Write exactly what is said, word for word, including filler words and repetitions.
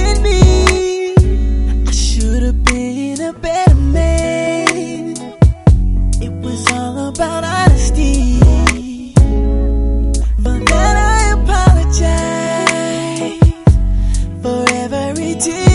in me. I should have been a better man. It was all about honesty. For that I apologize for every tear